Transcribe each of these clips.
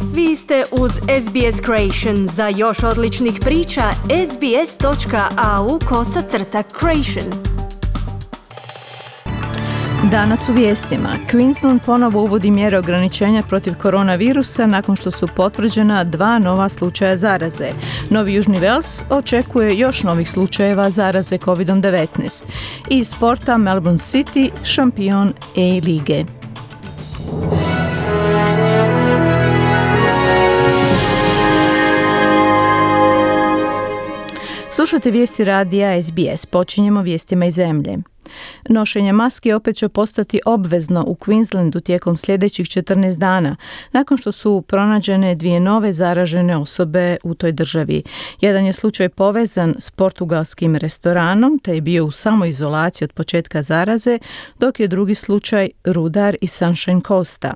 Vi ste uz SBS Creation. Za još odličnih priča, sbs.au/creation. Danas u vijestima. Queensland ponovo uvodi mjere ograničenja protiv koronavirusa nakon što su potvrđena 2 nova slučaja zaraze. Novi Južni Wales očekuje još novih slučajeva zaraze COVID-19. I iz sporta Melbourne City, šampion A-lige. Slušajte vijesti radija SBS. Počinjemo vijestima iz zemlje. Nošenje maski opet će postati obvezno u Queenslandu tijekom sljedećih 14 dana, nakon što su pronađene 2 nove zaražene osobe u toj državi. Jedan je slučaj povezan s portugalskim restoranom, te je bio u samoizolaciji od početka zaraze, dok je drugi slučaj rudar iz Sunshine Coasta.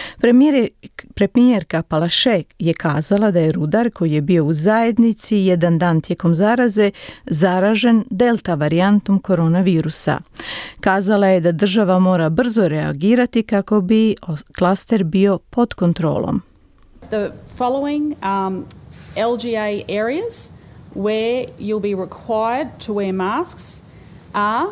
Premijerka Palaszczuk je kazala da je rudar koji je bio u zajednici jedan dan tijekom zaraze zaražen delta varijantom koronavirusa. Kazala je da država mora brzo reagirati kako bi klaster bio pod kontrolom. The following LGA areas where you'll be required to wear masks are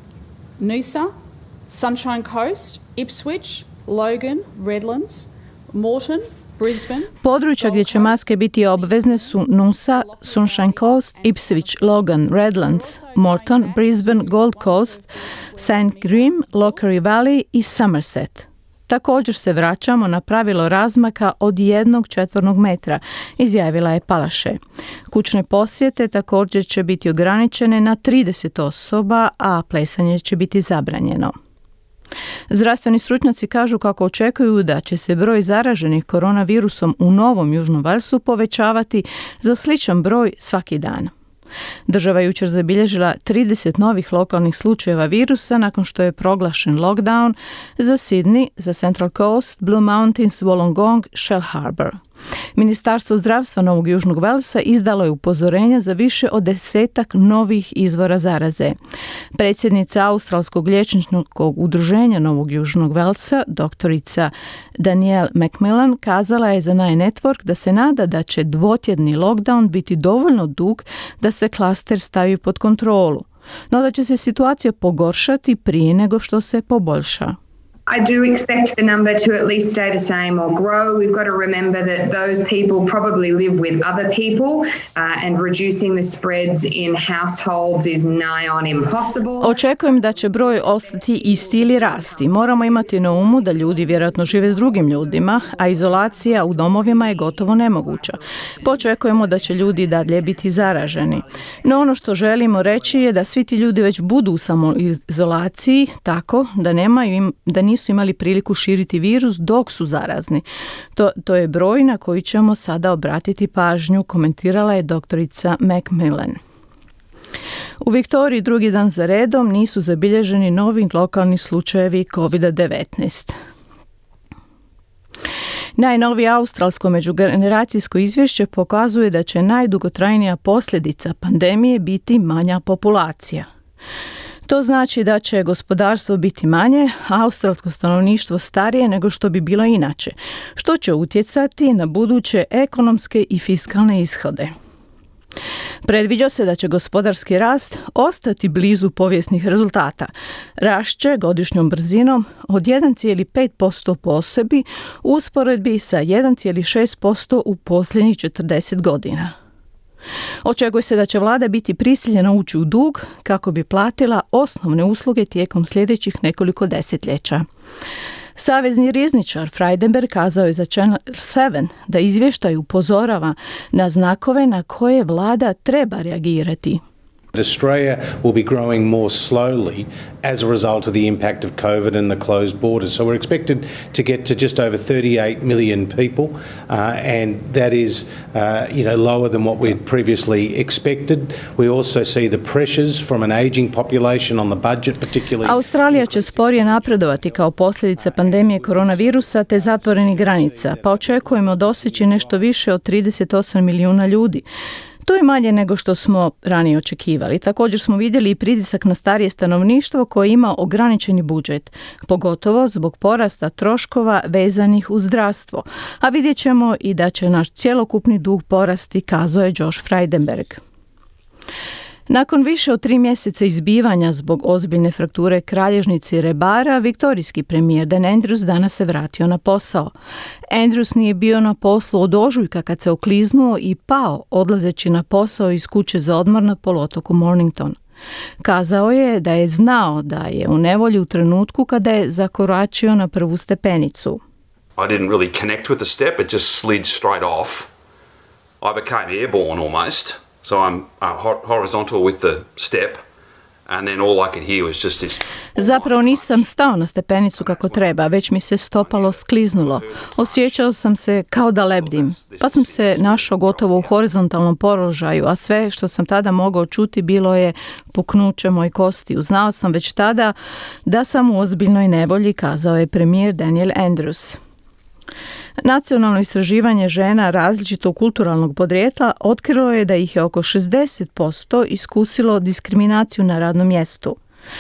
Noosa, Sunshine Coast, Ipswich, Logan, Redlands, Moreton, Brisbane. Područja gdje će maske biti obvezne su Noosa, Sunshine Coast, Ipswich, Logan, Redlands, Moreton, Brisbane, Gold Coast, St. Grim, Lockery Valley i Somerset. Također se vraćamo na pravilo razmaka od 1 četvornog metra, izjavila je Palaszczuk. Kućne posjete također će biti ograničene na 30 osoba, a plesanje će biti zabranjeno. Zdravstveni stručnjaci kažu kako očekuju da će se broj zaraženih koronavirusom u Novom Južnom Walesu povećavati za sličan broj svaki dan. Država je jučer zabilježila 30 novih lokalnih slučajeva virusa nakon što je proglašen lockdown za Sydney, za Central Coast, Blue Mountains, Wollongong, Shell Harbour. Ministarstvo zdravstva Novog Južnog Walesa izdalo je upozorenja za više od 10 novih izvora zaraze. Predsjednica Australskog liječničkog udruženja Novog Južnog Walesa, doktorica Danielle McMillan, kazala je za Nine Network da se nada da će dvotjedni lockdown biti dovoljno dug da se klaster stavi pod kontrolu, no da će se situacija pogoršati prije nego što se poboljša. I do expect the number to at least stay the same or grow. We've got to remember that those people probably live with other people and reducing the spreads in households is nigh on impossible. Očekujem da će broj ostati isti ili rasti. Moramo imati na umu da ljudi vjerojatno žive s drugim ljudima, a izolacija u domovima je gotovo nemoguća. Očekujemo da će ljudi dalje biti zaraženi. No ono što želimo reći je da svi ti ljudi već budu u samoizolaciji tako da nisu imali priliku širiti virus dok su zarazni. To je broj na koji ćemo sada obratiti pažnju, komentirala je doktorica McMillan. U Viktoriji drugi dan za redom nisu zabilježeni novi lokalni slučajevi COVID-19. Najnovije australsko međugeneracijsko izvješće pokazuje da će najdugotrajnija posljedica pandemije biti manja populacija. To znači da će gospodarstvo biti manje, a australsko stanovništvo starije nego što bi bilo inače, što će utjecati na buduće ekonomske i fiskalne ishode. Predviđa se da će gospodarski rast ostati blizu povijesnih rezultata. Rast će godišnjom brzinom od 1,5% po osobi u usporedbi sa 1,6% u posljednjih 40 godina. Očekuje se da će vlada biti prisiljena ući u dug kako bi platila osnovne usluge tijekom sljedećih nekoliko desetljeća. Savezni rizničar Frydenberg kazao je za Channel 7 da izvještaj upozorava na znakove na koje vlada treba reagirati. Australia will be growing more slowly as a result of the impact of COVID and the closed borders. So we're expected to get to just over 38 million people, and that is, lower than what we'd previously expected. We also see the pressures from an aging population on the budget, particularly. Australija će sporije napredovati kao posljedica pandemije koronavirusa te zatvorenih granica, pa očekujemo doseći nešto više od 38 milijuna ljudi. To je manje nego što smo ranije očekivali. Također smo vidjeli i pritisak na starije stanovništvo koje ima ograničeni budžet, pogotovo zbog porasta troškova vezanih uz zdravstvo. A vidjet ćemo i da će naš cjelokupni dug porasti, kazao je Josh Frydenberg. Nakon više od 3 mjeseca izbivanja zbog ozbiljne frakture kralježnice i rebara, viktorijski premijer Dan Andrews danas se vratio na posao. Andrews nije bio na poslu od ožujka kad se okliznuo i pao odlazeći na posao iz kuće za odmor na poluotoku Mornington. Kazao je da je znao da je u nevolji u trenutku kada je zakoračio na prvu stepenicu. I didn't really connect with the step, it just slid straight off. I became airborne almost. So I'm horizontal with the step, and then all I could hear was just this. Zapravo nisam stao na stepenicu kako treba, već mi se stopalo skliznulo. Osjećao sam se kao da lebdim, pa sam se našao gotovo u horizontalnom položaju, a sve što sam tada mogao čuti bilo je puknuće mojih kostiju. Znao sam već tada da sam u ozbiljnoj nevolji, kazao je premijer Daniel Andrews. Nacionalno istraživanje žena različitog kulturalnog podrijetla otkrilo je da ih je oko 60% iskusilo diskriminaciju na radnom mjestu.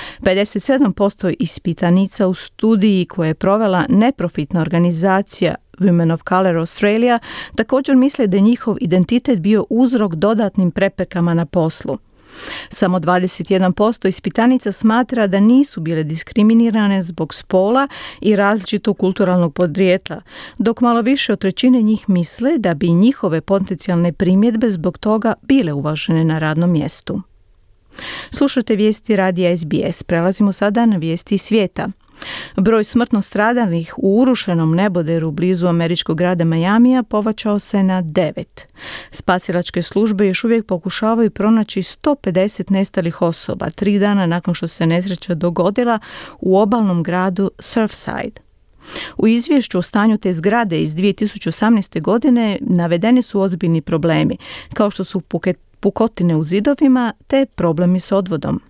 57% ispitanica u studiji koje je provela neprofitna organizacija Women of Color Australia također misle da je njihov identitet bio uzrok dodatnim preprekama na poslu. Samo 21% ispitanica smatra da nisu bile diskriminirane zbog spola i različitog kulturalnog podrijetla, dok malo više od trećine njih misle da bi njihove potencijalne primjedbe zbog toga bile uvažene na radnom mjestu. Slušajte vijesti radija SBS. Prelazimo sada na vijesti iz svijeta. Broj smrtno stradalih u urušenom neboderu blizu američkog grada Majamija povećao se na 9. Spasilačke službe još uvijek pokušavaju pronaći 150 nestalih osoba 3 dana nakon što se nesreća dogodila u obalnom gradu Surfside. U izvješću o stanju te zgrade iz 2018. godine navedeni su ozbiljni problemi, kao što su pukotine u zidovima te problemi s odvodom.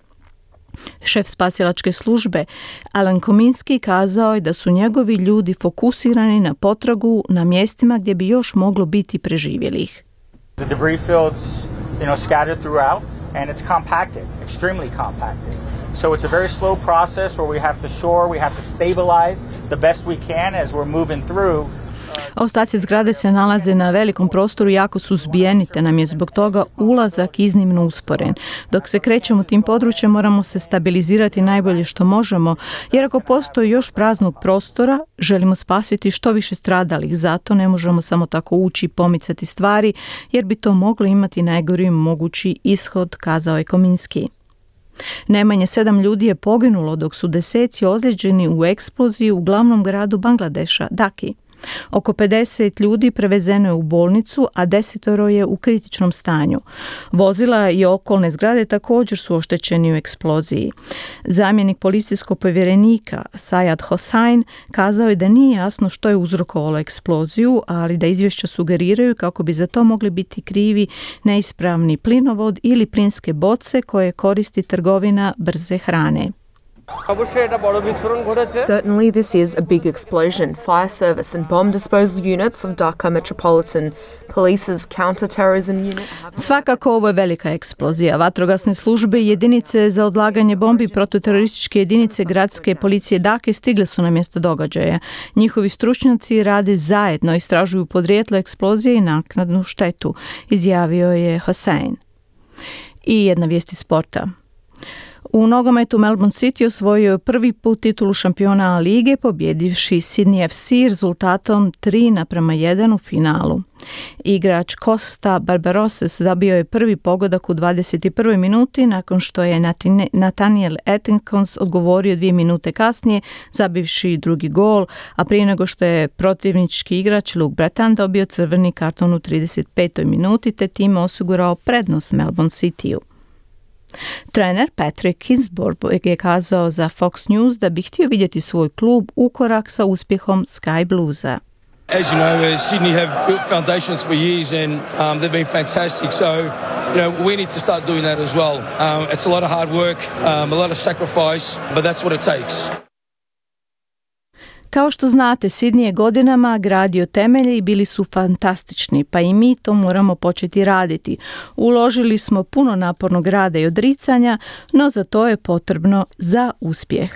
Šef spasilačke službe Alan Kominski kazao je da su njegovi ljudi fokusirani na potragu na mjestima gdje bi još moglo biti preživjelih. The debris fields, scattered throughout and it's compacted, extremely compacted. So it's a very slow process where we have to shore, we have to stabilize the best we can as we're moving through. Ostaci zgrade se nalaze na velikom prostoru i jako su zbijeni, te nam je zbog toga ulazak iznimno usporen. Dok se krećemo tim područjem moramo se stabilizirati najbolje što možemo, jer ako postoji još praznog prostora, želimo spasiti što više stradalih, zato ne možemo samo tako ući i pomicati stvari, jer bi to moglo imati najgori mogući ishod, kazao je Kominski. Najmanje 7 ljudi je poginulo, dok su deseci ozlijeđeni u eksploziji u glavnom gradu Bangladeša, Dhaki. Oko 50 ljudi prevezeno je u bolnicu, a 10 je u kritičnom stanju. Vozila i okolne zgrade također su oštećeni u eksploziji. Zamjenik policijskog povjerenika Sayed Hossain kazao je da nije jasno što je uzrokovalo eksploziju, ali da izvješća sugeriraju kako bi za to mogli biti krivi neispravni plinovod ili plinske boce koje koristi trgovina brze hrane. Certainly this is a big explosion. Fire service and bomb disposal units of Dhaka Metropolitan Police's counter-terrorism unit. Svakako ovo je velika eksplozija. Vatrogasne službe i jedinice za odlaganje bombi protuterorističke jedinice gradske policije Dhake stigle su na mjesto događaja. Njihovi stručnjaci rade zajedno, istražuju podrijetlo eksplozije i naknadnu štetu, izjavio je Hossain. I jedna vijest iz sporta. U nogometu Melbourne City osvojio je prvi put titulu šampiona lige pobjedivši Sydney FC rezultatom 3:1 u finalu. Igrač Costa Barbaroses zabio je prvi pogodak u 21. minuti nakon što je Nathaniel Atkinson odgovorio 2 minute kasnije zabivši drugi gol, a prije nego što je protivnički igrač Luke Breton dobio crveni karton u 35. minuti te time osigurao prednost Melbourne Cityu. Trener Patrick Kingsborg je kazao za Fox News da bi htio vidjeti svoj klub u korak sa uspjehom Sky Bluesa. As you know, Sydney have built foundations for years and they've been fantastic. So, we need to start doing that as well. It's a lot of hard work, a lot of sacrifice, but that's what it takes. Kao što znate, Sydney je godinama gradio temelje i bili su fantastični, pa i mi to moramo početi raditi. Uložili smo puno napornog rada i odricanja, no za to je potrebno za uspjeh.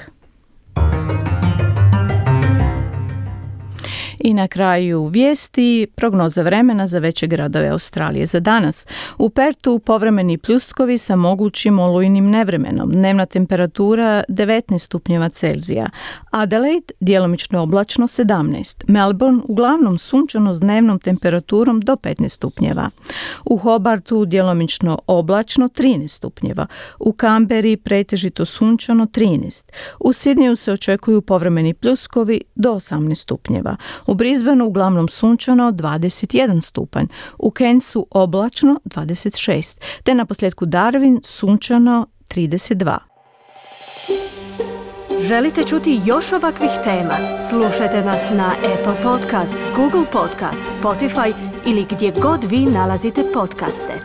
I na kraju vijesti, prognoza vremena za veće gradove Australije za danas. U Pertu povremeni pljuskovi sa mogućim olujnim nevremenom. Dnevna temperatura 19 stupnjeva Celzija. Adelaide djelomično oblačno 17. Melbourne uglavnom sunčano s dnevnom temperaturom do 15 stupnjeva. U Hobartu djelomično oblačno 13 stupnjeva. U Canberri pretežito sunčano 13. U Sydneyu se očekuju povremeni pljuskovi do 18 stupnjeva. U Brisbaneu uglavnom sunčano 21 stupanj, u Cairnsu oblačno 26, te na posljedku Darwin sunčano 32. Želite čuti još ovakvih tema? Slušajte nas na Apple Podcast, Google Podcast, Spotify ili gdje god vi nalazite podcaste.